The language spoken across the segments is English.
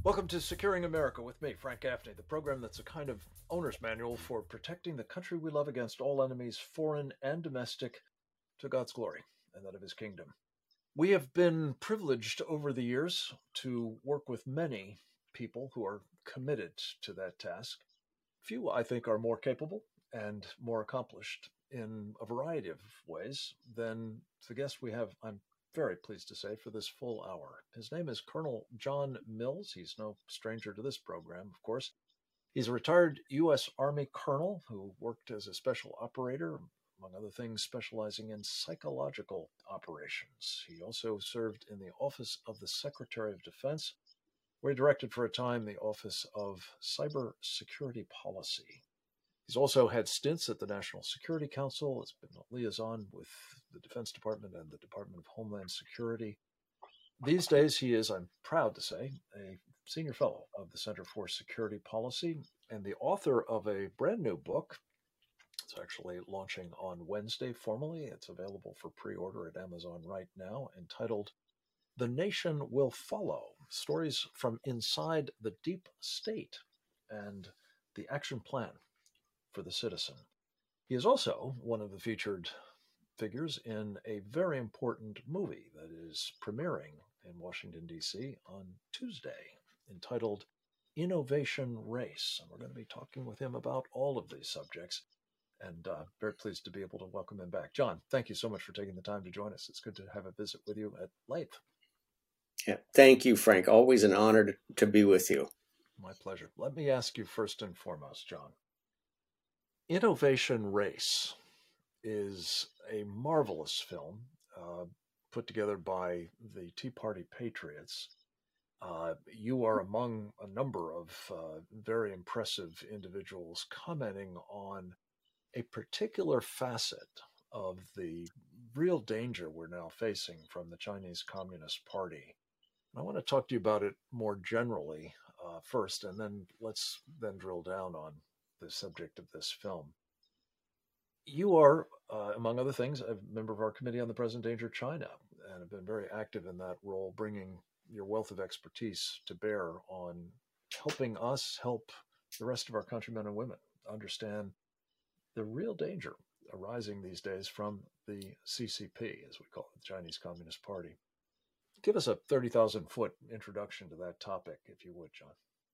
Welcome to Securing America with me, Frank Gaffney, the program that's a kind of owner's manual for protecting the country we love against all enemies, foreign and domestic, to God's glory and that of his kingdom. We have been privileged over the years to work with many people who are committed to that task. Few, I think, are more capable and more accomplished in a variety of ways than the guest we have, I'm very pleased to say, for this full hour. His name is Colonel John Mills. He's no stranger to this program, of course. He's a retired U.S. Army colonel who worked as a special operator, among other things, specializing in psychological operations. He also served in the Office of the Secretary of Defense, where he directed for a time the Office of Cyber Security Policy. He's also had stints at the National Security Council, has been a liaison with the Defense Department and the Department of Homeland Security. These days, he is, I'm proud to say, a senior fellow of the Center for Security Policy and the author of a brand new book. It's actually launching on Wednesday formally. It's available for pre-order at Amazon right now, entitled The Nation Will Follow, Stories from Inside the Deep State and the Action Plan for the Citizen. He is also one of the featured figures in a very important movie that is premiering in Washington, D.C. on Tuesday, entitled Innovation Race. And we're going to be talking with him about all of these subjects, and very pleased to be able to welcome him back. John, thank you so much for taking the time to join us. It's good to have a visit with you at length. Yeah, thank you, Frank. Always an honor to be with you. My pleasure. Let me ask you first and foremost, John. Innovation Race is a marvelous film put together by the Tea Party Patriots. You are among a number of very impressive individuals commenting on a particular facet of the real danger we're now facing from the Chinese Communist Party. And I want to talk to you about it more generally first, and then let's then drill down on the subject of this film. You are, among other things, a member of our Committee on the Present Danger of China, and have been very active in that role, bringing your wealth of expertise to bear on helping us help the rest of our countrymen and women understand the real danger arising these days from the CCP, as we call it, the Chinese Communist Party. Give us a 30,000-foot introduction to that topic, if you would, John.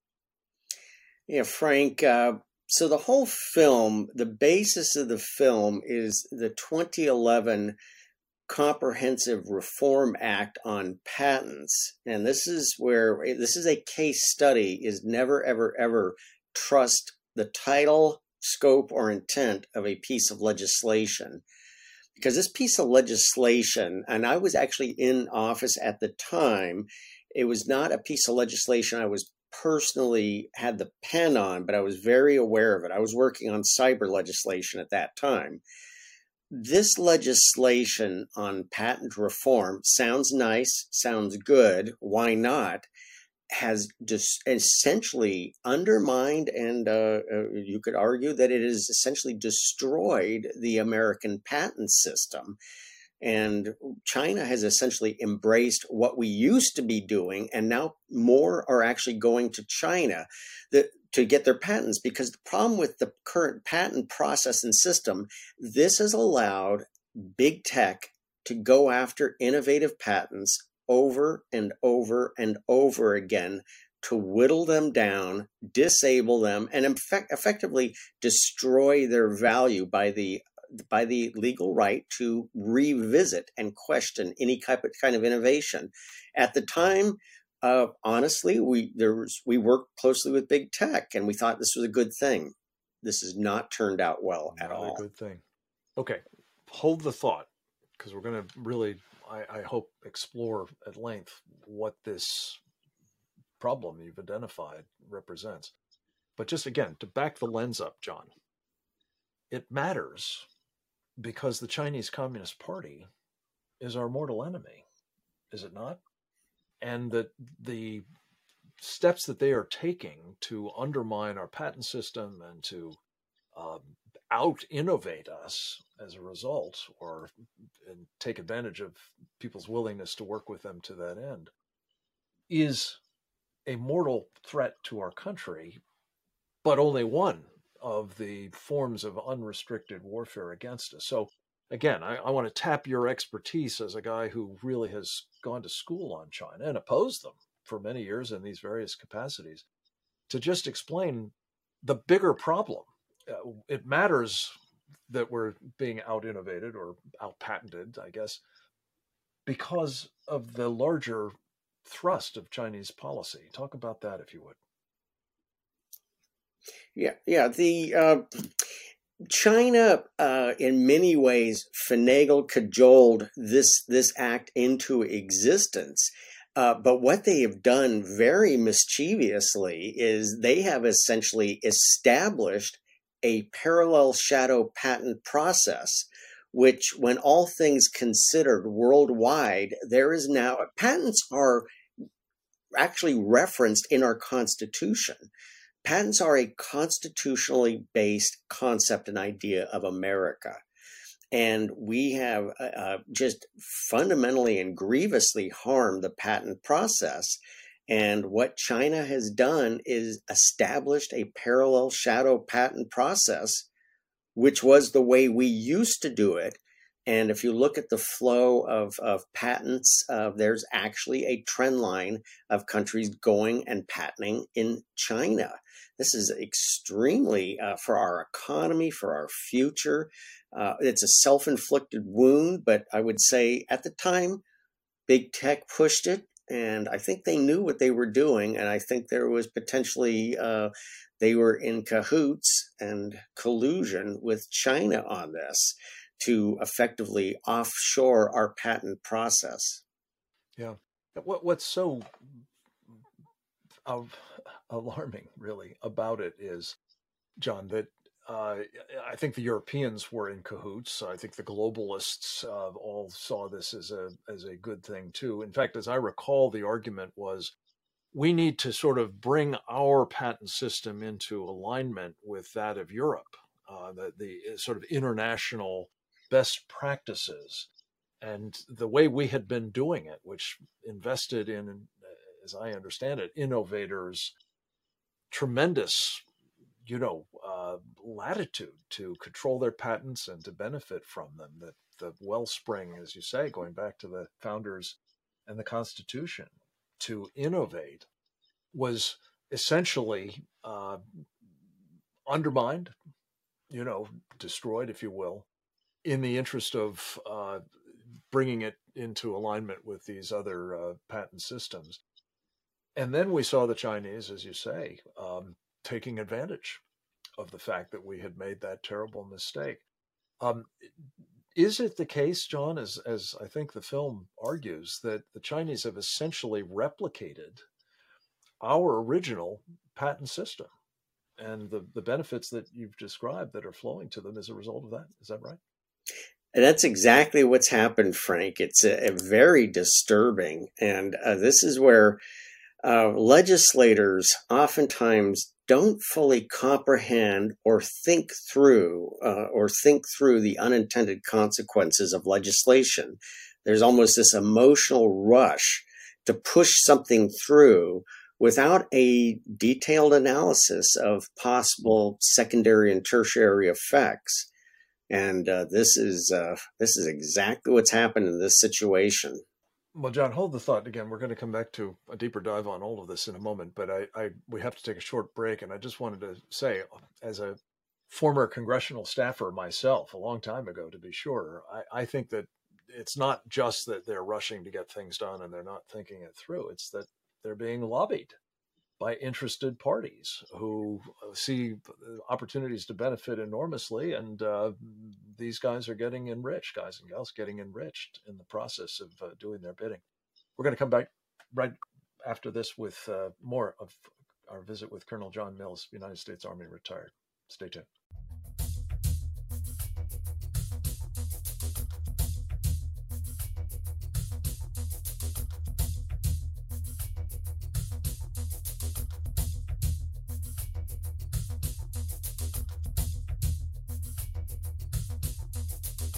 Yeah, Frank. So the whole film, the basis of the film is the 2011 Comprehensive Reform Act on Patents. And this is a case study, is never, ever, ever trust the title, scope, or intent of a piece of legislation. Because this piece of legislation, and I was actually in office at the time, it was not a piece of legislation I was personally had the pen on, but I was very aware of it. I was working on cyber legislation at that time. This legislation on patent reform sounds nice, sounds good. Why not? Has just essentially undermined, and you could argue that it has essentially destroyed the American patent system. And China has essentially embraced what we used to be doing, and now more are actually going to China to get their patents. Because the problem with the current patent process and system, this has allowed big tech to go after innovative patents over and over and over again, to whittle them down, disable them, and effectively destroy their value by the legal right to revisit and question any kind of innovation. At the time, honestly, we worked closely with big tech, and we thought this was a good thing. This has not turned out well at all. Not a good thing. Okay, hold the thought, because we're going to really, I hope, explore at length what this problem you've identified represents. But just again, to back the lens up, John, it matters because the Chinese Communist Party is our mortal enemy, is it not? And that the steps that they are taking to undermine our patent system and to out-innovate us as a result, or and take advantage of people's willingness to work with them to that end, is a mortal threat to our country, but only one of the forms of unrestricted warfare against us. So again, I want to tap your expertise as a guy who really has gone to school on China and opposed them for many years in these various capacities to just explain the bigger problem. It matters that we're being out innovated or out patented, I guess, because of the larger thrust of Chinese policy. Talk about that, if you would. Yeah. The China, in many ways, finagled, cajoled this act into existence. But what they have done very mischievously is they have essentially established a parallel shadow patent process, which, when all things considered worldwide, there is now patents are actually referenced in our Constitution. Patents are a constitutionally based concept and idea of America. And we have just fundamentally and grievously harmed the patent process. And what China has done is established a parallel shadow patent process, which was the way we used to do it. And if you look at the flow of patents, there's actually a trend line of countries going and patenting in China. This is extremely, for our economy, for our future. It's a self-inflicted wound, but I would say at the time, big tech pushed it, and I think they knew what they were doing, and I think there was potentially, they were in cahoots and collusion with China on this to effectively offshore our patent process. Yeah. What's so alarming, really, about it is, John, that I think the Europeans were in cahoots. I think the globalists all saw this as a good thing too. In fact, as I recall, the argument was we need to sort of bring our patent system into alignment with that of Europe, the sort of international best practices. And the way we had been doing it, which invested in, as I understand it, innovators, tremendous latitude to control their patents and to benefit from them. That the wellspring, as you say, going back to the founders and the Constitution, to innovate was essentially undermined, destroyed, if you will, in the interest of bringing it into alignment with these other patent systems. And then we saw the Chinese, as you say, taking advantage of the fact that we had made that terrible mistake. Is it the case, John, as I think the film argues, that the Chinese have essentially replicated our original patent system and the benefits that you've described that are flowing to them as a result of that? Is that right? And that's exactly what's happened, Frank. It's a very disturbing. And this is where legislators oftentimes don't fully comprehend or think through the unintended consequences of legislation. There's almost this emotional rush to push something through without a detailed analysis of possible secondary and tertiary effects. And this is exactly what's happened in this situation. Well, John, hold the thought again. We're going to come back to a deeper dive on all of this in a moment, but we have to take a short break. And I just wanted to say, as a former congressional staffer myself, a long time ago, to be sure, I think that it's not just that they're rushing to get things done and they're not thinking it through. It's that they're being lobbied by interested parties who see opportunities to benefit enormously. And these guys are getting enriched, guys and gals getting enriched in the process of doing their bidding. We're going to come back right after this with more of our visit with Colonel John Mills, United States Army retired. Stay tuned.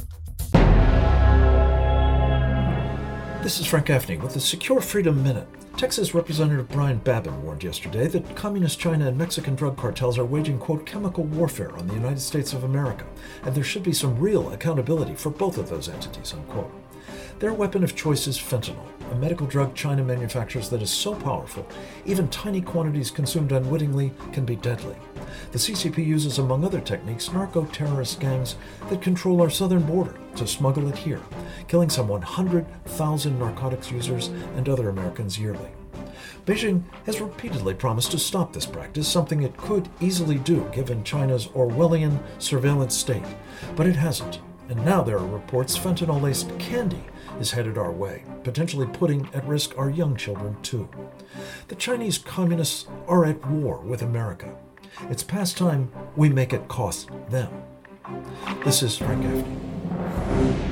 This is Frank Gaffney with the Secure Freedom Minute. Texas Representative Brian Babin warned yesterday that Communist China and Mexican drug cartels are waging, quote, chemical warfare on the United States of America, and there should be some real accountability for both of those entities, unquote. Their weapon of choice is fentanyl, a medical drug China manufactures that is so powerful, even tiny quantities consumed unwittingly can be deadly. The CCP uses, among other techniques, narco-terrorist gangs that control our southern border to smuggle it here, killing some 100,000 narcotics users and other Americans yearly. Beijing has repeatedly promised to stop this practice, something it could easily do given China's Orwellian surveillance state, but it hasn't. And now there are reports fentanyl-laced candy is headed our way, potentially putting at risk our young children too. The Chinese communists are at war with America. It's past time we make it cost them. This is Frank Gaffney.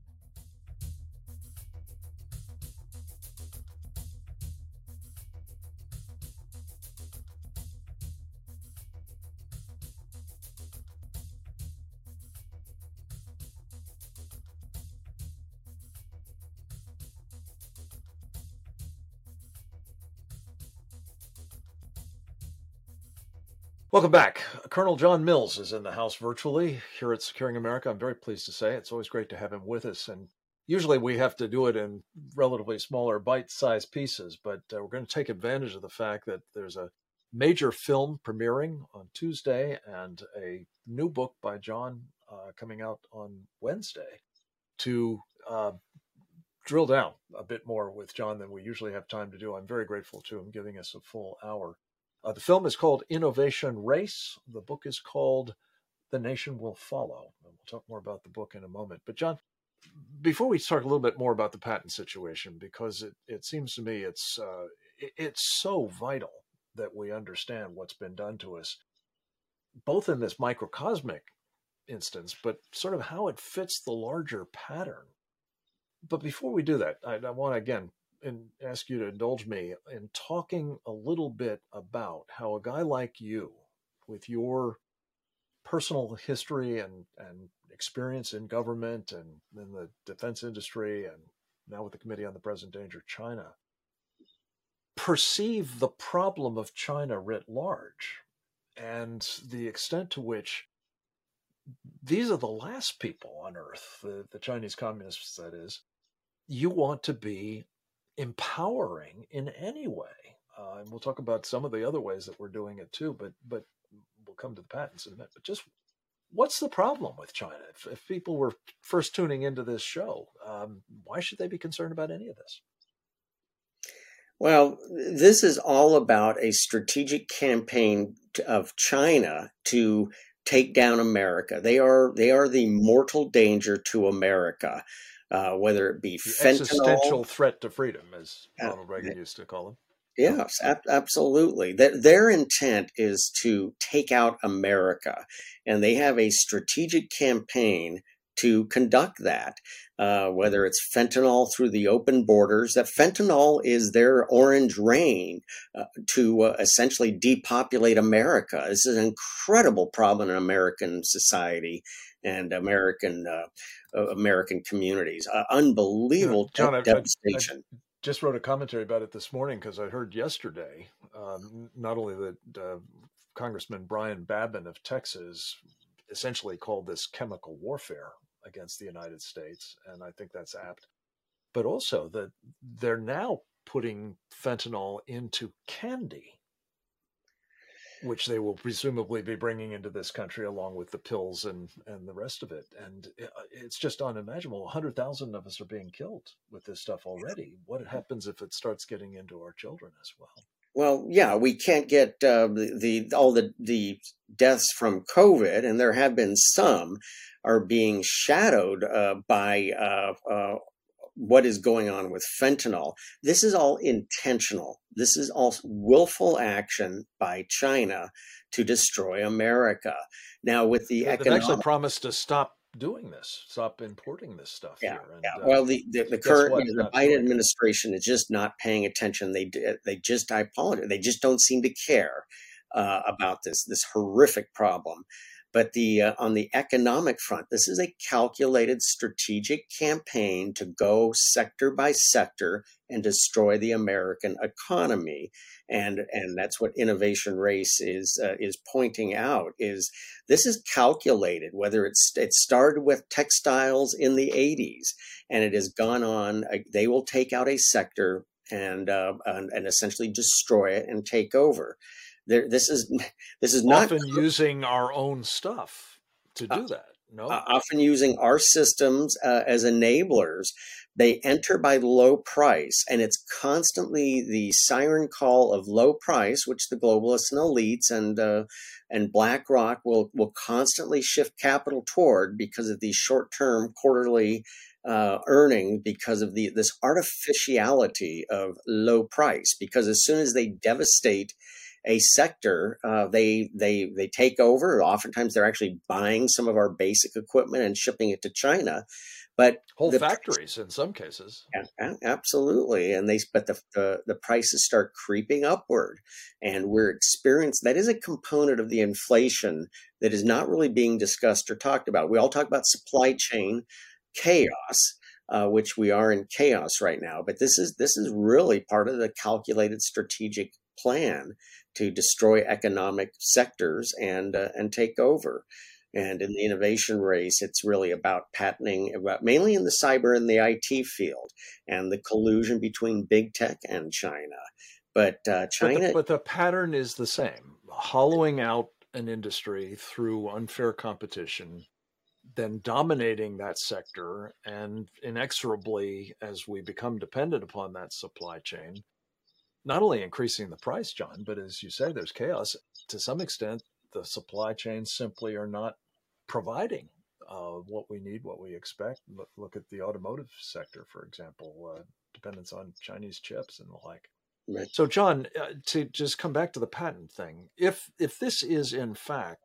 Welcome back. Colonel John Mills is in the house virtually here at Securing America. I'm very pleased to say it's always great to have him with us. And usually we have to do it in relatively smaller bite-sized pieces, but we're going to take advantage of the fact that there's a major film premiering on Tuesday and a new book by John coming out on Wednesday to drill down a bit more with John than we usually have time to do. I'm very grateful to him giving us a full hour. The film is called Innovation Race. The book is called The Nation Will Follow. And we'll talk more about the book in a moment. But John, before we talk a little bit more about the patent situation, because it seems to me it's so vital that we understand what's been done to us, both in this microcosmic instance, but sort of how it fits the larger pattern. But before we do that, I want to again and ask you to indulge me in talking a little bit about how a guy like you, with your personal history and experience in government and in the defense industry and now with the Committee on the Present Danger of China, perceive the problem of China writ large and the extent to which these are the last people on earth, the Chinese communists, that is, you want to be empowering in any way. And we'll talk about some of the other ways that we're doing it too, but we'll come to the patents in a minute. But just what's the problem with China? If people were first tuning into this show, why should they be concerned about any of this? Well, this is all about a strategic campaign of China to take down America. They are the mortal danger to America. Whether it be the fentanyl, existential threat to freedom, as Ronald Reagan used to call them. Yes, absolutely. Their intent is to take out America, and they have a strategic campaign to conduct that. Whether it's fentanyl through the open borders, that fentanyl is their orange rain to essentially depopulate America. This is an incredible problem in American society and American communities. Unbelievable devastation. I just wrote a commentary about it this morning because I heard yesterday not only that Congressman Brian Babin of Texas essentially called this chemical warfare against the United States, and I think that's apt, but also that they're now putting fentanyl into candy, which they will presumably be bringing into this country along with the pills and the rest of it. And it's just unimaginable. 100,000 of us are being killed with this stuff already. What happens if it starts getting into our children as well? Well, yeah, we can't get all the deaths from COVID, and there have been some, are being shadowed by what is going on with fentanyl. This is all intentional. This is all willful action by China to destroy America. Now, with the they've actually promised to stop doing this, stop importing this stuff here. And, well, the current the Biden administration is just not paying attention. They just, I apologize, they just don't seem to care about this horrific problem. But on the economic front, this is a calculated strategic campaign to go sector by sector and destroy the American economy. And that's what Innovation Race is pointing out, is this is calculated. Whether it started with textiles in the 80s, and it has gone on. They will take out a sector and essentially destroy it and take over. This is not often using our own stuff to do that. No, often using our systems as enablers. They enter by low price, and it's constantly the siren call of low price, which the globalists and elites and BlackRock will constantly shift capital toward because of these short-term quarterly earning, because of this artificiality of low price. Because as soon as they devastate a sector, they take over. Oftentimes, they're actually buying some of our basic equipment and shipping it to China. But whole factories in some cases. Absolutely, and but the prices start creeping upward, and we're experiencing that is a component of the inflation that is not really being discussed or talked about. We all talk about supply chain chaos, which we are in chaos right now. But this is really part of the calculated strategic plan to destroy economic sectors and take over. And in the Innovation Race, it's really about patenting, mainly in the cyber and the IT field, and the collusion between big tech and China. But China, but the pattern is the same: hollowing out an industry through unfair competition, then dominating that sector, and inexorably, as we become dependent upon that supply chain, not only increasing the price, John, but as you say, there's chaos. To some extent, the supply chains simply are not providing what we need, what we expect. Look at the automotive sector, for example, dependence on Chinese chips and the like. right. So, John, to just come back to the patent thing, if this is in fact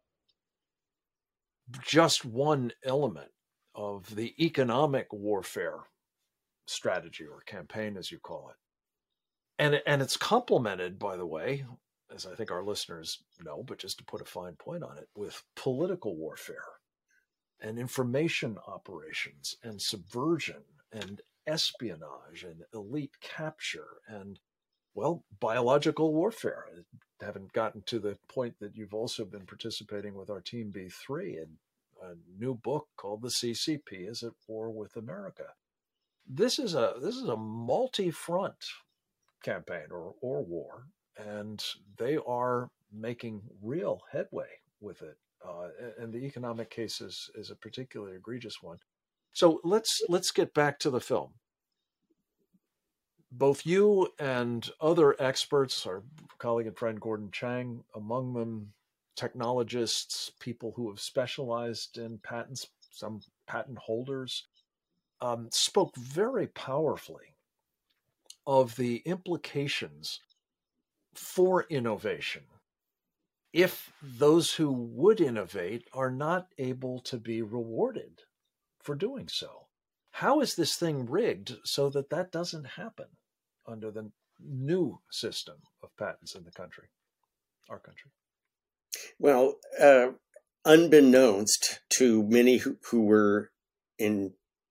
just one element of the economic warfare strategy or campaign, as you call it, and it's complemented, by the way, as I think our listeners know, but just to put a fine point on it, with political warfare and information operations and subversion and espionage and elite capture and, well, biological warfare. I haven't gotten to the point that you've also been participating with our Team B3 in a new book called The CCP is at War with America. This is a multi-front campaign or war, and they are making real headway with it. And the economic case is a particularly egregious one. So let's get back to the film. Both you and other experts, our colleague and friend Gordon Chang, among them technologists, people who have specialized in patents, some patent holders, spoke very powerfully of the implications for innovation if those who would innovate are not able to be rewarded for doing so. How is this thing rigged so that that doesn't happen under the new system of patents in the country, our country? Well, unbeknownst to many who were in.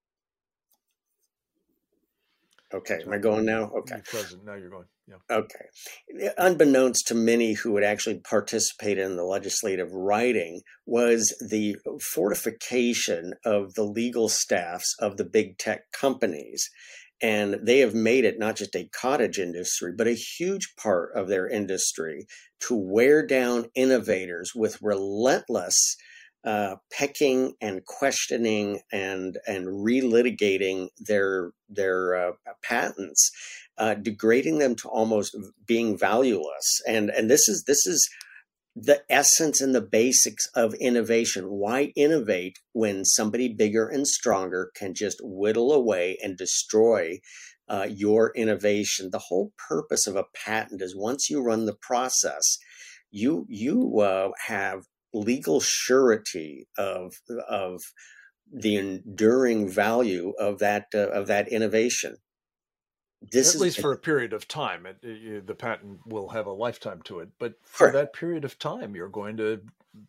Okay, am I going now? Okay. You're present. Now you're going. Yeah. Okay. Unbeknownst to many who would actually participate in the legislative writing was the fortification of the legal staffs of the big tech companies. And they have made it not just a cottage industry, but a huge part of their industry to wear down innovators with relentless pecking and questioning and relitigating their patents, degrading them to almost being valueless. And this is the essence and the basics of innovation. Why innovate when somebody bigger and stronger can just whittle away and destroy your innovation? The whole purpose of a patent is once you run the process, you have legal surety of the enduring value of that innovation. At least for a period of time. The patent will have a lifetime to it, but for that period of time, you're going to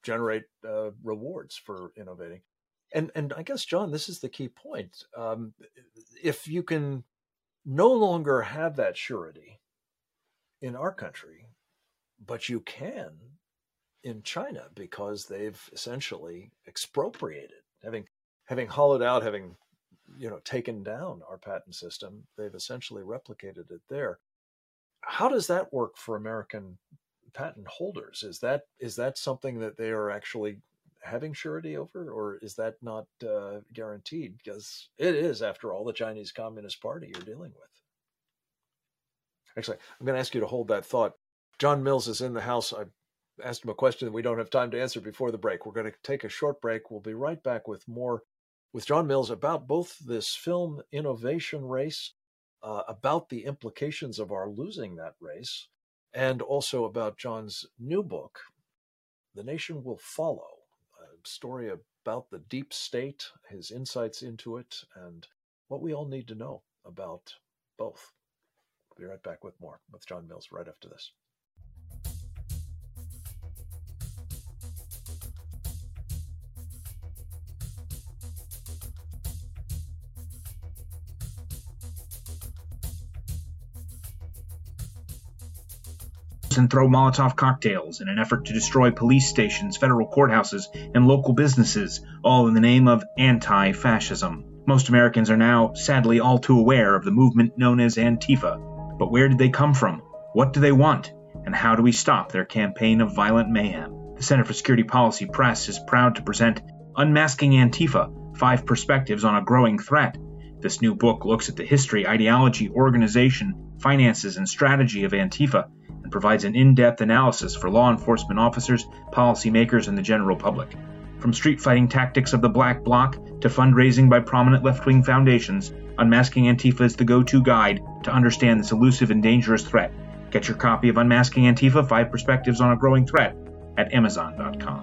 generate rewards for innovating. And I guess, John, this is the key point. If you can no longer have that surety in our country, but you can in China, because they've essentially expropriated, having hollowed out, having taken down our patent system, they've essentially replicated it there. How does that work for American patent holders? Is that something that they are actually having surety over, or is that not guaranteed? Because it is, after all, the Chinese Communist Party you're dealing with. Actually, I'm going to ask you to hold that thought. John Mills is in the house. I asked him a question that we don't have time to answer before the break. We're going to take a short break. We'll be right back with more with John Mills about both this film innovation race, about the implications of our losing that race, and also about John's new book, The Nation Will Follow, a story about the deep state, his insights into it, and what we all need to know about both. We'll be right back with more with John Mills right after this. And throw Molotov cocktails in an effort to destroy police stations, federal courthouses, and local businesses, all in the name of anti-fascism. Most Americans are now, sadly, all too aware of the movement known as Antifa. But where did they come from? What do they want? And how do we stop their campaign of violent mayhem? The Center for Security Policy Press is proud to present Unmasking Antifa: 5 Perspectives on a Growing Threat. This new book looks at the history, ideology, organization, finances, and strategy of Antifa, and provides an in-depth analysis for law enforcement officers, policymakers, and the general public. From street fighting tactics of the Black Bloc to fundraising by prominent left-wing foundations, Unmasking Antifa is the go-to guide to understand this elusive and dangerous threat. Get your copy of Unmasking Antifa: 5 Perspectives on a Growing Threat at Amazon.com.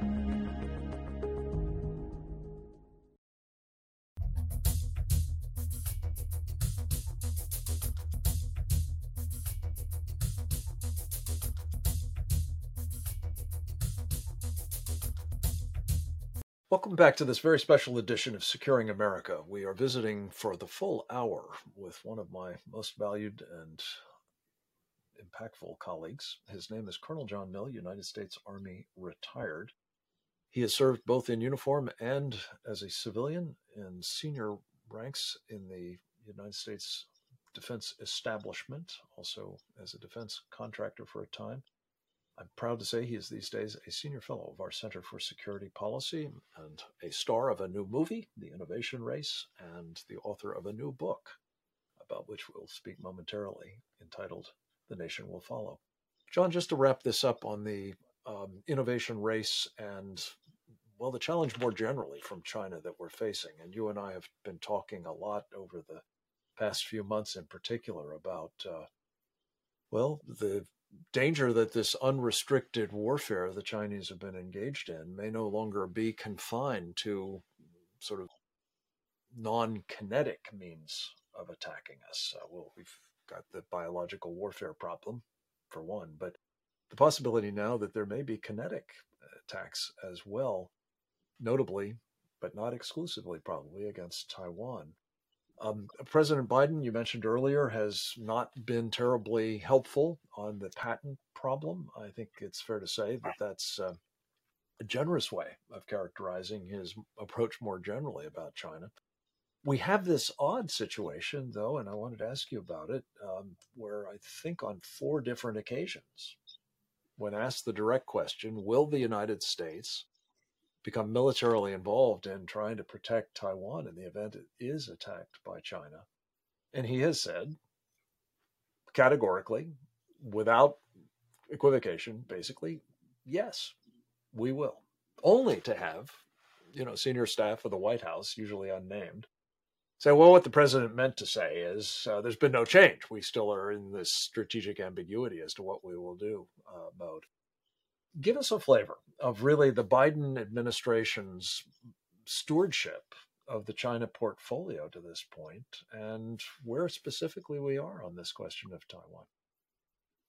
Welcome back to this very special edition of Securing America. We are visiting for the full hour with one of my most valued and impactful colleagues. His name is Colonel John Mill, United States Army retired. He has served both in uniform and as a civilian in senior ranks in the United States Defense Establishment, also as a defense contractor for a time. I'm proud to say he is these days a senior fellow of our Center for Security Policy and a star of a new movie, The Innovation Race, and the author of a new book, about which we'll speak momentarily, entitled The Nation Will Follow. John, just to wrap this up on the innovation race and, well, the challenge more generally from China that we're facing, and you and I have been talking a lot over the past few months in particular about, the danger that this unrestricted warfare the Chinese have been engaged in may no longer be confined to sort of non-kinetic means of attacking us. We've got the biological warfare problem, for one, but the possibility now that there may be kinetic attacks as well, notably, but not exclusively probably, against Taiwan. President Biden, you mentioned earlier, has not been terribly helpful on the patent problem. I think it's fair to say that that's a generous way of characterizing his approach more generally about China. We have this odd situation, though, and I wanted to ask you about it, where I think on 4 different occasions, when asked the direct question, will the United States become militarily involved in trying to protect Taiwan in the event it is attacked by China? And he has said categorically, without equivocation, basically, yes, we will. Only to have, senior staff of the White House, usually unnamed, say, well, what the president meant to say is there's been no change. We still are in this strategic ambiguity as to what we will do mode. Give us a flavor of really the Biden administration's stewardship of the China portfolio to this point, and where specifically we are on this question of Taiwan.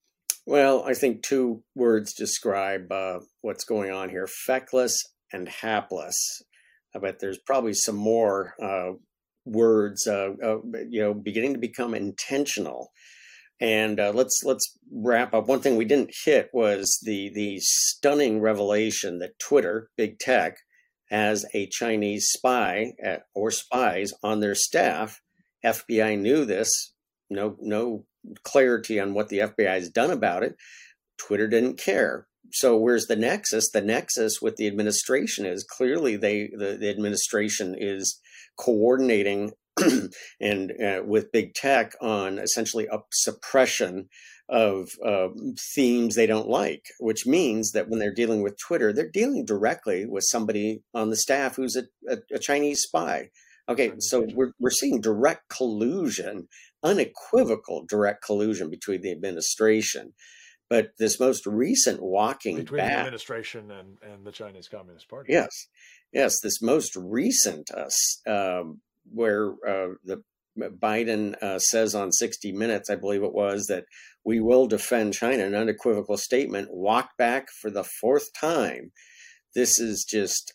Well, I think two words describe what's going on here: feckless and hapless. I bet there's probably some more words, beginning to become intentional. And let's wrap up. One thing we didn't hit was the stunning revelation that Twitter, big tech, has a Chinese spy or spies on their staff. FBI knew this. No clarity on what the FBI has done about it. Twitter didn't care. So where's the nexus? The nexus with the administration is clearly the administration is coordinating and with big tech on essentially a suppression of themes they don't like, which means that when they're dealing with Twitter, they're dealing directly with somebody on the staff who's a Chinese spy. Okay, so we're seeing direct collusion, unequivocal direct collusion between the administration. But this most recent walking between back, the administration and the Chinese Communist Party. Yes, this most recent where the Biden says on 60 Minutes, I believe it was, that we will defend China, an unequivocal statement, walked back for the fourth time. This is just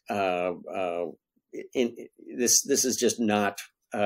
this is just not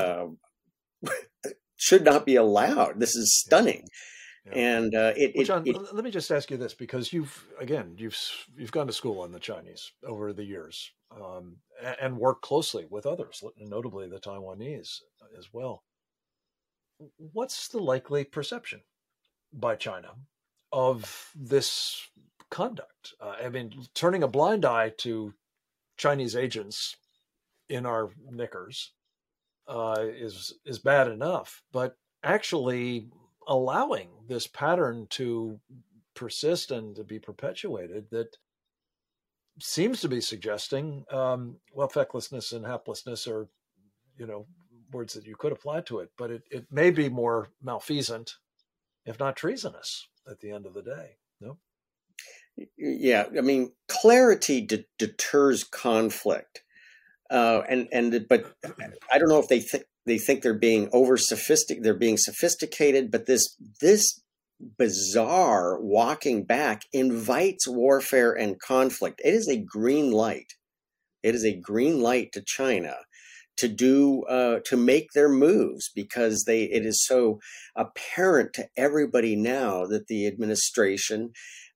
should not be allowed. This is stunning. Yeah. And John, let me just ask you this, because you've gone to school on the Chinese over the years, and worked closely with others, notably the Taiwanese as well. What's the likely perception by China of this conduct? Turning a blind eye to Chinese agents in our knickers is bad enough, but actually allowing this pattern to persist and to be perpetuated, that seems to be suggesting, fecklessness and haplessness are, words that you could apply to it, but it may be more malfeasant, if not treasonous, at the end of the day. No? Yeah, clarity deters conflict, but I don't know if they think they're being they're being sophisticated, but this bizarre walking back invites warfare and conflict. It is a green light. It is a green light to China to make their moves, because it is so apparent to everybody now that the administration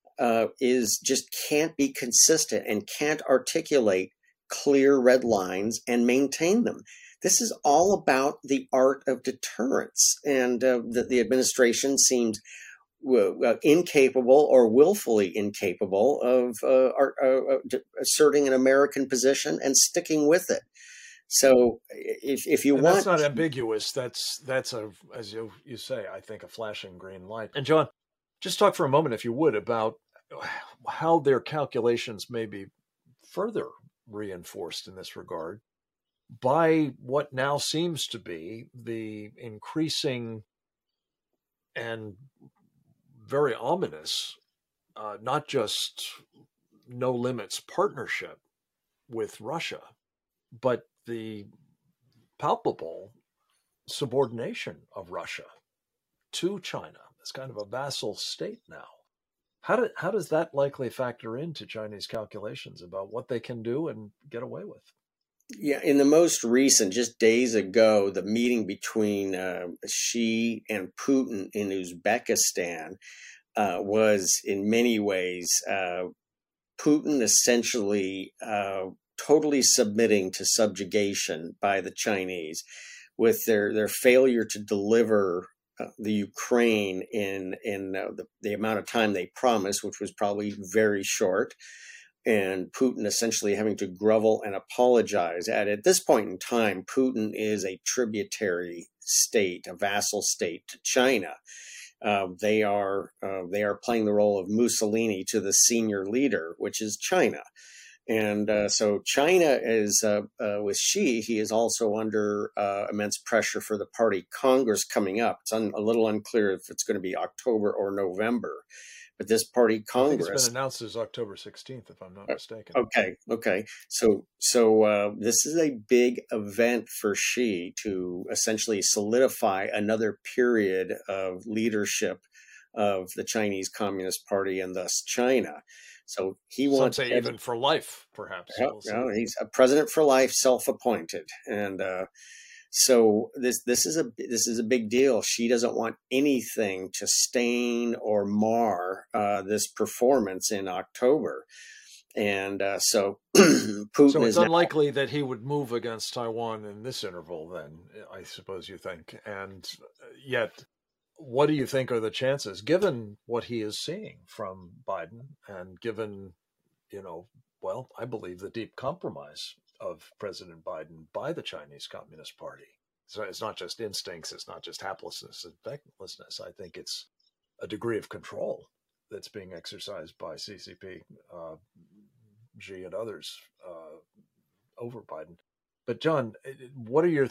can't be consistent and can't articulate clear red lines and maintain them. This is all about the art of deterrence, and the administration seems incapable or willfully incapable of asserting an American position and sticking with it. So if you want, that's not ambiguous. That's as you say, I think, a flashing green light. And John, just talk for a moment, if you would, about how their calculations may be further reinforced in this regard by what now seems to be the increasing and very ominous, not just no limits partnership with Russia, but the palpable subordination of Russia to China. It's kind of a vassal state now. How does that likely factor into Chinese calculations about what they can do and get away with? Yeah, in the most recent, just days ago, the meeting between Xi and Putin in Uzbekistan was in many ways Putin essentially totally submitting to subjugation by the Chinese, with their failure to deliver the Ukraine in the amount of time they promised, which was probably very short. And Putin essentially having to grovel and apologize. At this point in time, Putin is a tributary state, a vassal state to China. They are playing the role of Mussolini to the senior leader, which is China. And so China is, with Xi, he is also under immense pressure for the party Congress coming up. It's a little unclear if it's going to be October or November. But this party Congress, I think it's been announced as October 16th, if I'm not mistaken. Okay. So this is a big event for Xi to essentially solidify another period of leadership of the Chinese Communist Party and thus China. So he Some wants say even for life, perhaps. We'll see. he's a president for life, self-appointed, and so this is a big deal. She doesn't want anything to stain or mar this performance in October, and so Putin So it's is unlikely that he would move against Taiwan in this interval. Then I suppose you think, and yet, what do you think are the chances, given what he is seeing from Biden, and given, well, I believe the deep compromise of President Biden by the Chinese Communist Party. So it's not just instincts, it's not just haplessness and fecklessness. I think it's a degree of control that's being exercised by CCP, Xi and others over Biden. But John, what are your,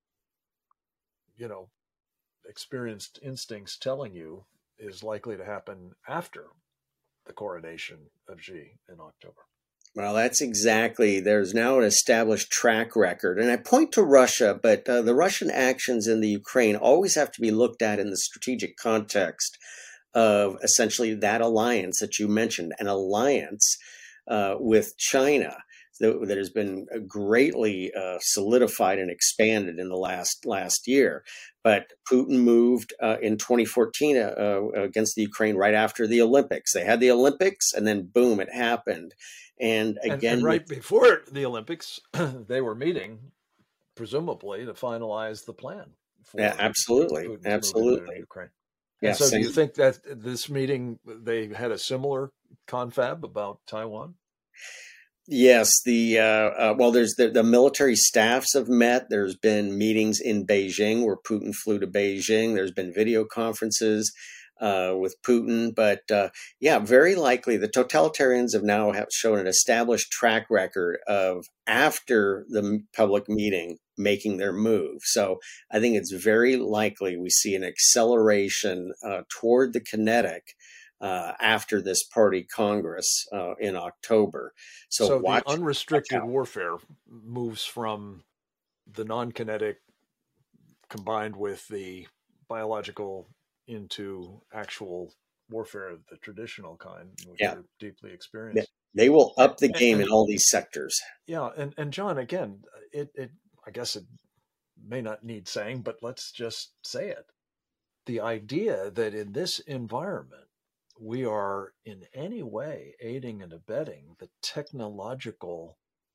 experienced instincts telling you is likely to happen after the coronation of Xi in October? Well, there's now an established track record. And I point to Russia, but the Russian actions in the Ukraine always have to be looked at in the strategic context of essentially that alliance that you mentioned, an alliance with China that has been greatly solidified and expanded in the last year. But Putin moved in 2014 against the Ukraine right after the Olympics. They had the Olympics, and then boom, it happened. And again, and right before the Olympics, they were meeting, presumably, to finalize the plan. Yeah, absolutely. Ukraine. Yeah, so do you think that this meeting, they had a similar confab about Taiwan? Yes, there's the military staffs have met. There's been meetings in Beijing where Putin flew to Beijing. There's been video conferences with Putin, but very likely the totalitarians have now shown an established track record of after the public meeting making their move. So I think it's very likely we see an acceleration toward the kinetic after this party Congress in October. So the unrestricted warfare moves from the non-kinetic combined with the biological into actual warfare of the traditional kind, which are deeply experienced. They will up the game in all these sectors. Yeah, and John, again, it I guess it may not need saying, but let's just say it. The idea that in this environment, we are in any way aiding and abetting the technological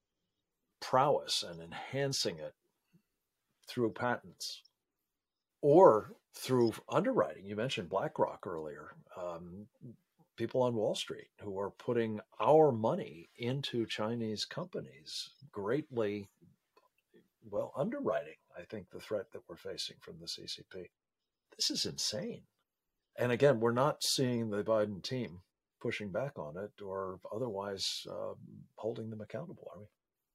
prowess and enhancing it through patents or through underwriting. You mentioned BlackRock earlier. People on Wall Street who are putting our money into Chinese companies, greatly, underwriting, I think, the threat that we're facing from the CCP. This is insane. And again, we're not seeing the Biden team pushing back on it or otherwise holding them accountable, are we?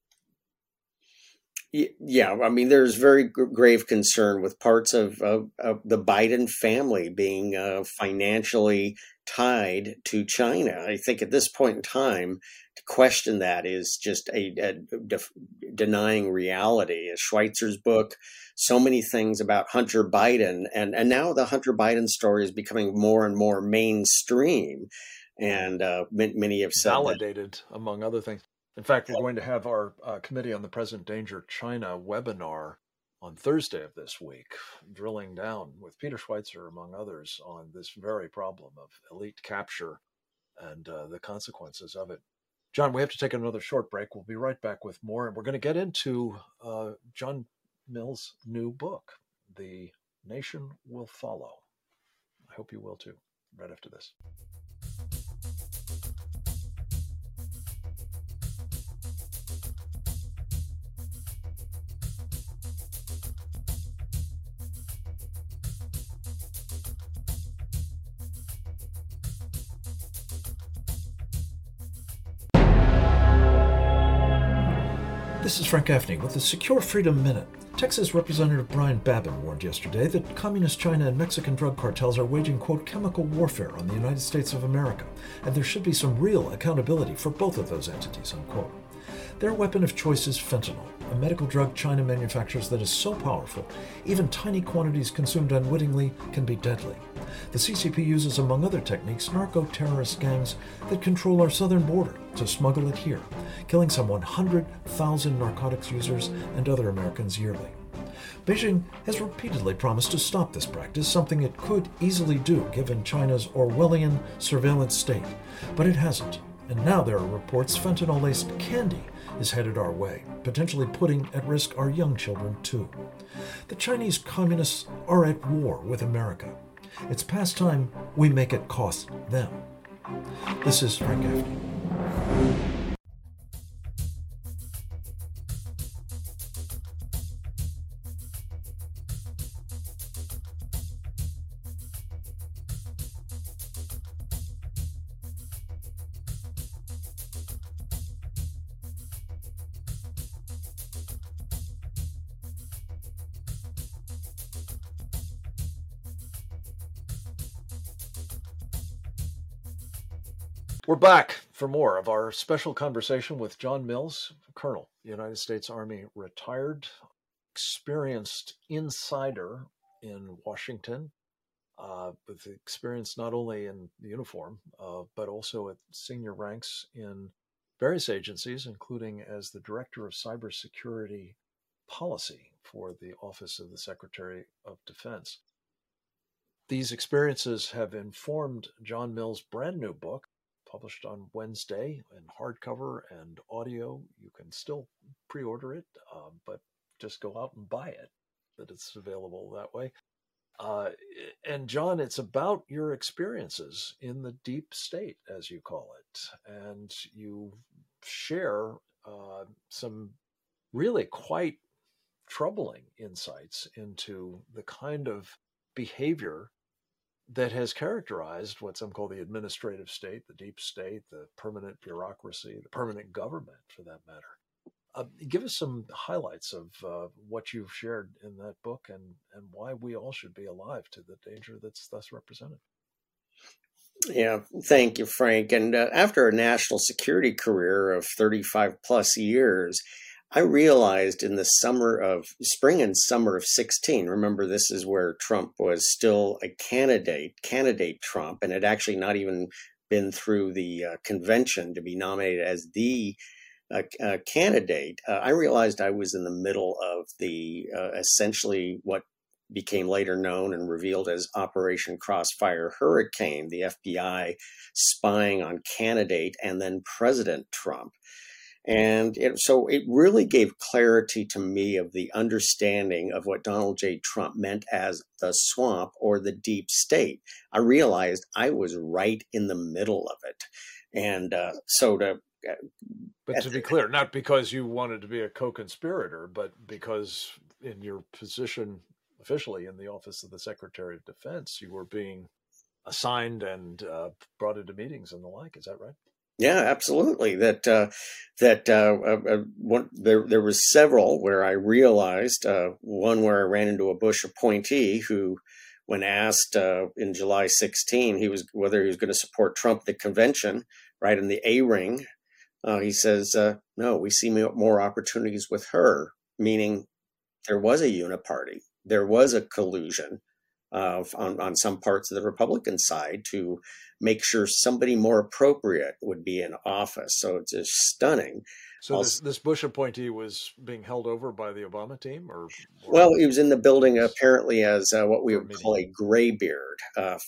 Yeah, I mean, there's very grave concern with parts of the Biden family being financially tied to China. I think at this point in time, to question that is just denying reality. Schweitzer's book, so many things about Hunter Biden, and now the Hunter Biden story is becoming more and more mainstream. And many have said validated, among other things. In fact, we're going to have our Committee on the Present Danger China webinar on Thursday of this week, drilling down with Peter Schweitzer, among others, on this very problem of elite capture and the consequences of it. John, we have to take another short break. We'll be right back with more, and we're going to get into John Mills' new book, The Nation Will Follow. I hope you will too, right after this. This is Frank Gaffney with the Secure Freedom Minute. Texas Representative Brian Babin warned yesterday that Communist China and Mexican drug cartels are waging, quote, chemical warfare on the United States of America, and there should be some real accountability for both of those entities, unquote. Their weapon of choice is fentanyl, a medical drug China manufactures that is so powerful, even tiny quantities consumed unwittingly can be deadly. The CCP uses, among other techniques, narco-terrorist gangs that control our southern border to smuggle it here, killing some 100,000 narcotics users and other Americans yearly. Beijing has repeatedly promised to stop this practice, something it could easily do given China's Orwellian surveillance state, but it hasn't. And now there are reports fentanyl-laced candy is headed our way, potentially putting at risk our young children too. The Chinese communists are at war with America. It's past time we make it cost them. This is Frank Gaffney. We're back for more of our special conversation with John Mills, Colonel, United States Army retired, experienced insider in Washington, with experience not only in the uniform, but also at senior ranks in various agencies, including as the Director of Cybersecurity Policy for the Office of the Secretary of Defense. These experiences have informed John Mills' brand new book, published on Wednesday in hardcover and audio. You can still pre-order it, but just go out and buy it, that it's available that way. And John, it's about your experiences in the deep state, as you call it. And you share some really quite troubling insights into the kind of behavior that has characterized what some call the administrative state, the deep state, the permanent bureaucracy, the permanent government, for that matter. Give us some highlights of what you've shared in that book and why we all should be alive to the danger that's thus represented. Yeah, thank you, Frank. And after a national security career of 35 plus years, I realized in the spring and summer of 16, remember this is where Trump was still a candidate Trump, and had actually not even been through the convention to be nominated as the candidate. I realized I was in the middle of the essentially what became later known and revealed as Operation Crossfire Hurricane, the FBI spying on candidate and then President Trump. And so it really gave clarity to me of the understanding of what Donald J. Trump meant as the swamp or the deep state. I realized I was right in the middle of it. And But to be clear, not because you wanted to be a co-conspirator, but because in your position officially in the Office of the Secretary of Defense, you were being assigned and brought into meetings and the like. Is that right? Yeah, absolutely. There was several where I realized, one where I ran into a Bush appointee who, when asked in July 16, whether he was going to support Trump at the convention, right in the A ring, he says, no, we see more opportunities with her, meaning there was a uniparty, there was a collusion on some parts of the Republican side to make sure somebody more appropriate would be in office. So it's just stunning. So this Bush appointee was being held over by the Obama team, or well, he was in the building apparently as what we would call a graybeard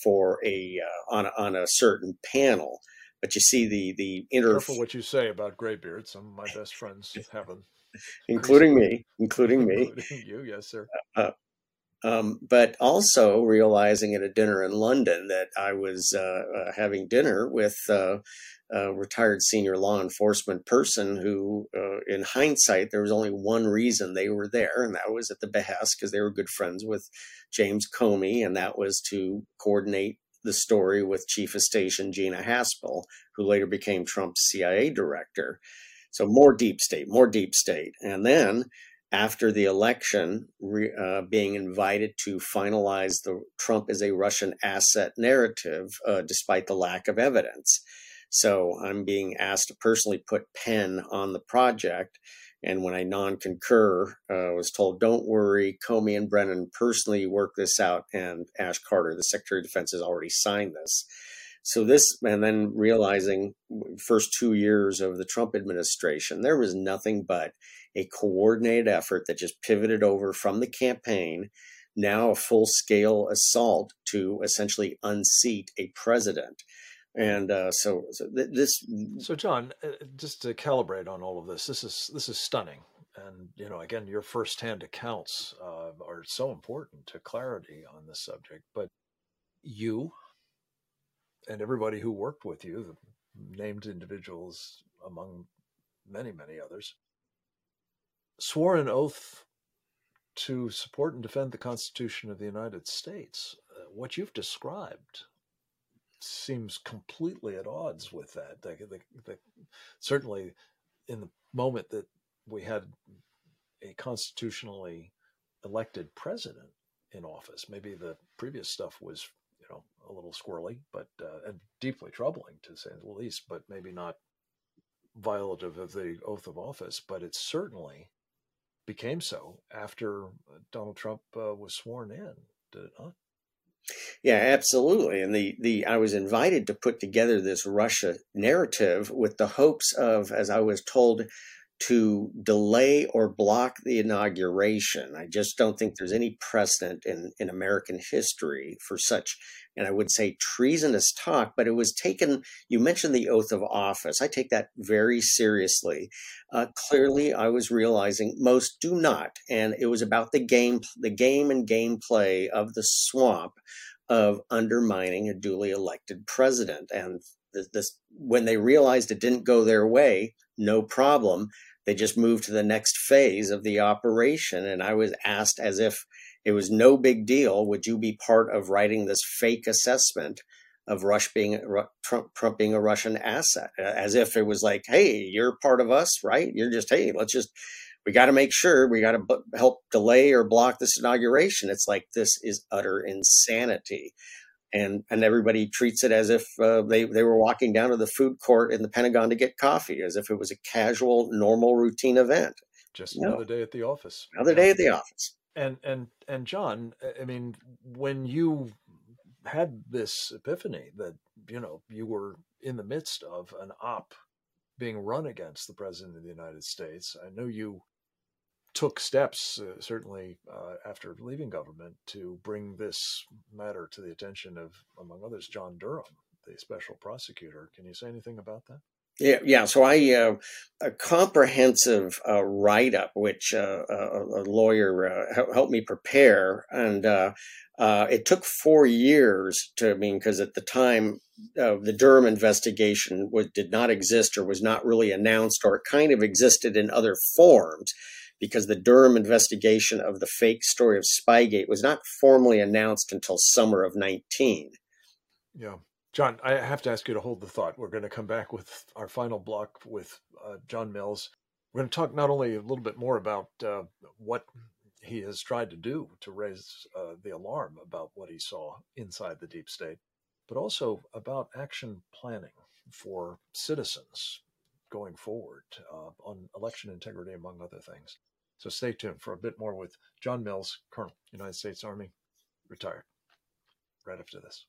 on a certain panel. But you see the careful what you say about graybeards. Some of my best friends have them, including me. Including you, yes, sir. But also realizing at a dinner in London that I was having dinner with a retired senior law enforcement person who, in hindsight, there was only one reason they were there, and that was at the behest because they were good friends with James Comey, and that was to coordinate the story with Chief of Station Gina Haspel, who later became Trump's CIA director. So more deep state. And then after the election, being invited to finalize the Trump is a Russian asset narrative, despite the lack of evidence. So I'm being asked to personally put pen on the project. And when I non-concur, was told, don't worry, Comey and Brennan personally work this out, and Ash Carter, the Secretary of Defense, has already signed this. So this, and then realizing first 2 years of the Trump administration, there was nothing but a coordinated effort that just pivoted over from the campaign, now a full-scale assault to essentially unseat a president. And so John, just to calibrate on all of this, this is stunning. And, again, your firsthand accounts are so important to clarity on this subject. But you and everybody who worked with you, the named individuals among many, many others, swore an oath to support and defend the Constitution of the United States. What you've described seems completely at odds with that. Certainly in the moment that we had a constitutionally elected president in office, maybe the previous stuff was a little squirrely, but and deeply troubling to say the least, but maybe not violative of the oath of office. But it certainly became so after Donald Trump was sworn in, did it not? Yeah, absolutely. And I was invited to put together this Russia narrative with the hopes of, as I was told, to delay or block the inauguration. I just don't think there's any precedent in American history for such, and I would say treasonous talk, but it was taken, you mentioned the oath of office. I take that very seriously. Clearly, I was realizing most do not. And it was about the game and gameplay of the swamp of undermining a duly elected president. And this, when they realized it didn't go their way, no problem. They just moved to the next phase of the operation. And I was asked, as if it was no big deal, would you be part of writing this fake assessment of Trump being a Russian asset? As if it was like, hey, you're part of us, right? You're just, hey, we got to make sure, we got to help delay or block this inauguration. It's like, this is utter insanity. And everybody treats it as if they were walking down to the food court in the Pentagon to get coffee, as if it was a casual, normal, routine event. Just another day at the office. Another day at the office. And John, I mean, when you had this epiphany that, you were in the midst of an op being run against the President of the United States, I know you took steps, certainly after leaving government, to bring this matter to the attention of, among others, John Durham, the special prosecutor. Can you say anything about that? Yeah. So a comprehensive write-up, which a lawyer helped me prepare, and it took 4 years because at the time the Durham investigation did not exist or was not really announced, or it kind of existed in other forms, because the Durham investigation of the fake story of Spygate was not formally announced until summer of 19. Yeah. John, I have to ask you to hold the thought. We're going to come back with our final block with John Mills. We're going to talk not only a little bit more about what he has tried to do to raise the alarm about what he saw inside the deep state, but also about action planning for citizens going forward on election integrity, among other things. So stay tuned for a bit more with John Mills, Colonel, United States Army, retired, right after this.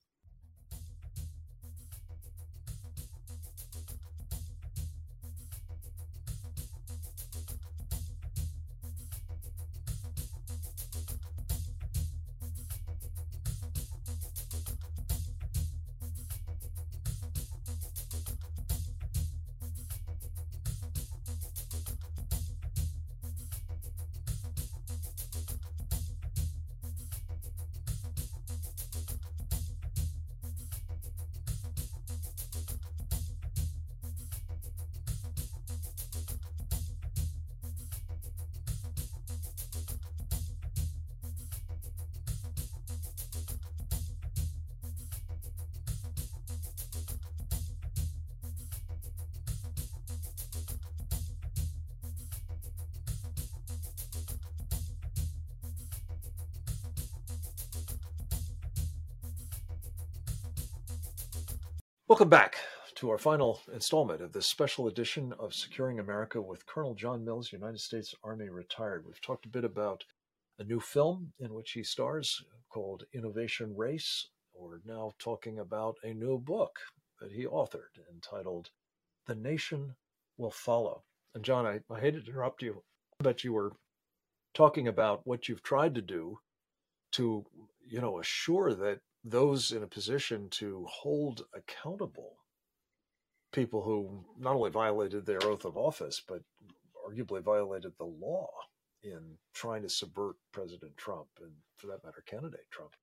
Welcome back to our final installment of this special edition of Securing America with Colonel John Mills, United States Army retired. We've talked a bit about a new film in which he stars called Innovation Race. We're now talking about a new book that he authored entitled The Nation Will Follow. And John, I hate to interrupt you, but you were talking about what you've tried to do to, assure that those in a position to hold accountable people who not only violated their oath of office, but arguably violated the law in trying to subvert President Trump and, for that matter, candidate Trump.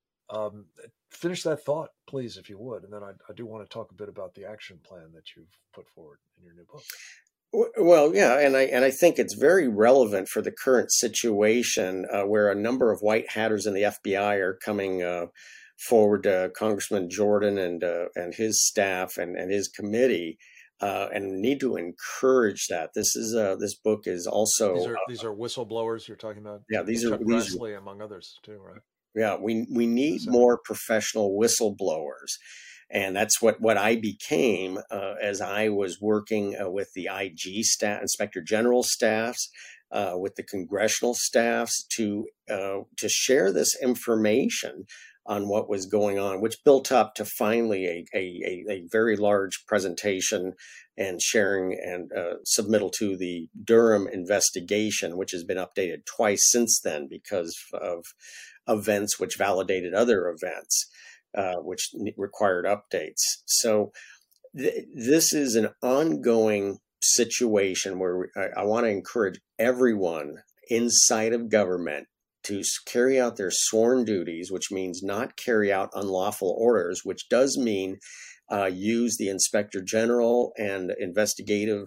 Finish that thought, please, if you would. And then I do want to talk a bit about the action plan that you've put forward in your new book. Well, yeah, and I think it's very relevant for the current situation where a number of white hatters in the FBI are coming forward to Congressman Jordan and his staff and his committee, and need to encourage that. This book is also these are whistleblowers you're talking about. Yeah, these Chuck are Grassley, among others too, right? Yeah, we need more professional whistleblowers. And that's what I became as I was working with the IG staff, Inspector General staffs, with the congressional staffs to share this information on what was going on, which built up to finally a very large presentation and sharing and submittal to the Durham investigation, which has been updated twice since then because of events which validated other events. Which required updates. So this is an ongoing situation where I want to encourage everyone inside of government to carry out their sworn duties, which means not carry out unlawful orders, which does mean use the Inspector General and investigative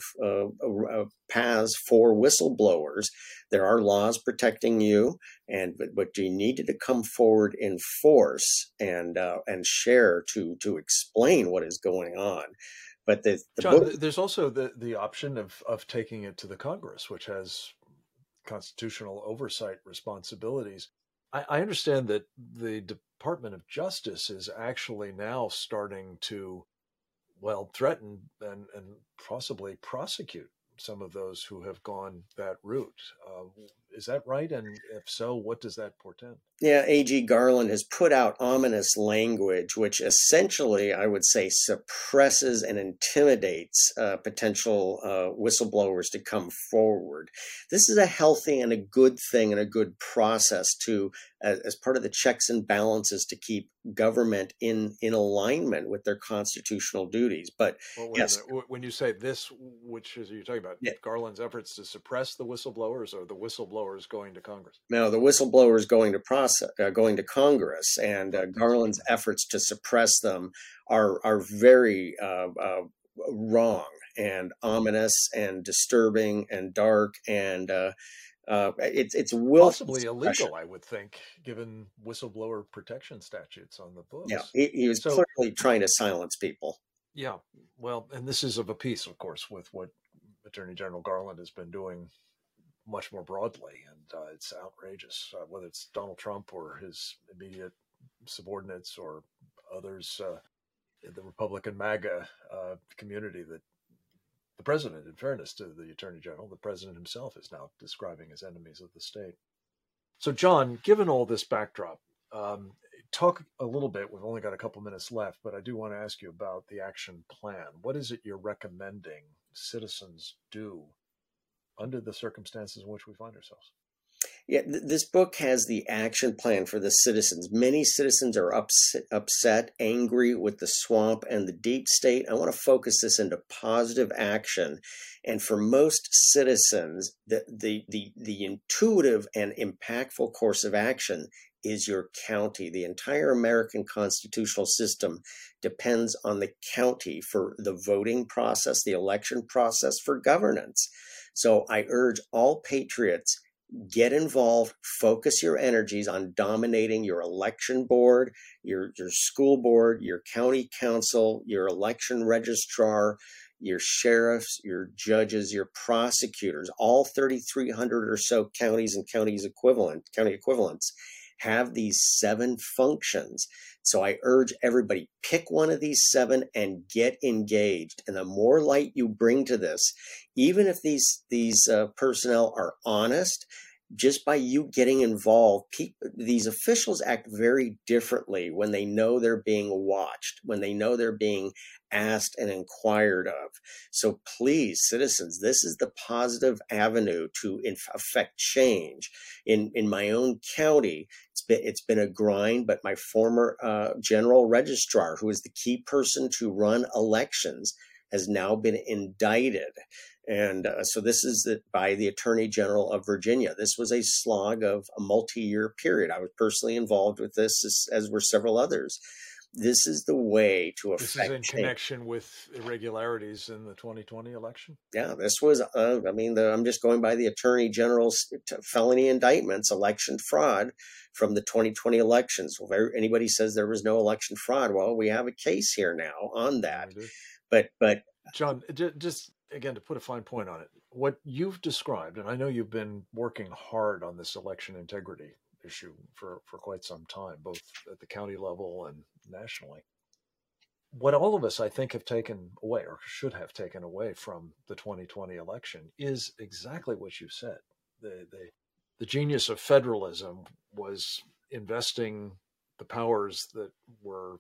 paths for whistleblowers. There are laws protecting you, but you needed to come forward in force and share to explain what is going on. But John, there's also the option of taking it to the Congress, which has constitutional oversight responsibilities. I understand that the Department of Justice is actually now starting to, threaten and possibly prosecute some of those who have gone that route. Is that right? And if so, what does that portend? Yeah, AG Garland has put out ominous language, which essentially, I would say, suppresses and intimidates potential whistleblowers to come forward. This is a healthy and a good thing and a good process to, as part of the checks and balances, to keep government in alignment with their constitutional duties. But yes, when you say this, which is you're talking about, Garland's efforts to suppress the whistleblowers, or the whistleblowers going to Congress? No, the whistleblowers going to Congress, and Garland's efforts to suppress them are very wrong and ominous and disturbing and dark, and it's possibly illegal, I would think, given whistleblower protection statutes on the books. Yeah, he was clearly trying to silence people. Yeah, well, and this is of a piece, of course, with what Attorney General Garland has been doing much more broadly, and it's outrageous, whether it's Donald Trump or his immediate subordinates or others in the Republican MAGA community, that the president, in fairness to the Attorney General, the president himself is now describing as enemies of the state. So, John, given all this backdrop, talk a little bit, we've only got a couple minutes left, but I do want to ask you about the action plan. What is it you're recommending citizens do under the circumstances in which we find ourselves? Yeah, this book has the action plan for the citizens. Many citizens are upset, angry with the swamp and the deep state. I want to focus this into positive action. And for most citizens, the intuitive and impactful course of action is your county. The entire American constitutional system depends on the county for the voting process, the election process, for governance. So I urge all patriots, get involved, focus your energies on dominating your election board, your school board, your county council, your election registrar, your sheriffs, your judges, your prosecutors, all 3,300 or so counties and county equivalents. have these 7 functions. So I urge everybody, pick one of these 7 and get engaged. And the more light you bring to this, even if these personnel are honest, just by you getting involved, these officials act very differently when they know they're being watched, when they know they're being asked and inquired of. So please, citizens, this is the positive avenue to affect change. In my own county, it's been a grind, but my former general registrar, who is the key person to run elections, has now been indicted. And so this is by the Attorney General of Virginia. This was a slog of a multi-year period. I was personally involved with this, as were several others. This is the way to affect This is in change. connection with irregularities in the 2020 election? Yeah, this was, I'm just going by the Attorney General's felony indictments, election fraud from the 2020 elections. Well, if anybody says there was no election fraud, well, we have a case here now on that. But John, just again, to put a fine point on it, what you've described, and I know you've been working hard on this election integrity issue for quite some time, both at the county level and nationally. What all of us, I think, have taken away, or should have taken away from the 2020 election, is exactly what you said. The genius of federalism was investing the powers that were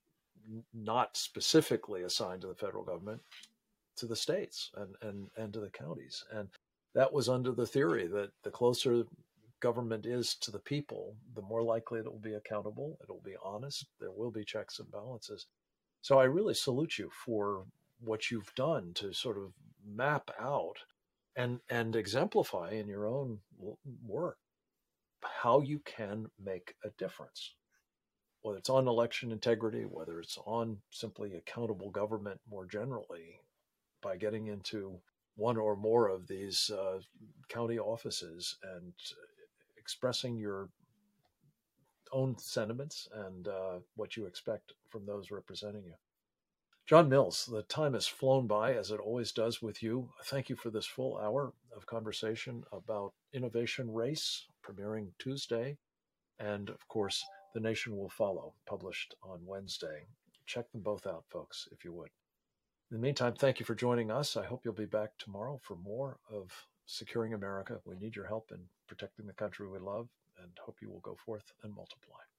not specifically assigned to the federal government to the states and to the counties. And that was under the theory that the closer government is to the people, the more likely it will be accountable, it will be honest, there will be checks and balances. So I really salute you for what you've done to sort of map out and exemplify in your own work how you can make a difference. Whether it's on election integrity, whether it's on simply accountable government more generally, by getting into one or more of these county offices and expressing your own sentiments and what you expect from those representing you. John Mills, the time has flown by, as it always does with you. Thank you for this full hour of conversation about Innovation Race, premiering Tuesday. And of course, The Nation Will Follow, published on Wednesday. Check them both out, folks, if you would. In the meantime, thank you for joining us. I hope you'll be back tomorrow for more of Securing America. We need your help in protecting the country we love, and hope you will go forth and multiply.